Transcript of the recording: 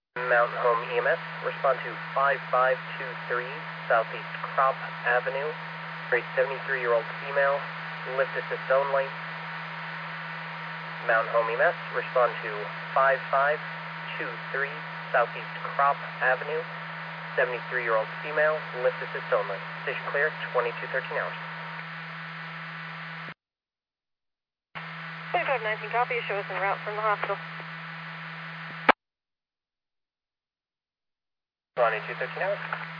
Mountain Home EMS, respond to 5523 Southeast Crop Avenue for a 73-year-old female, lift assist only. Mountain Home EMS, respond to 5523 Southeast Crop Avenue, 73-year-old female, lift assist only. Station clear, 2213 hours. 2519 copy, show us en route from the hospital. 2213 hours.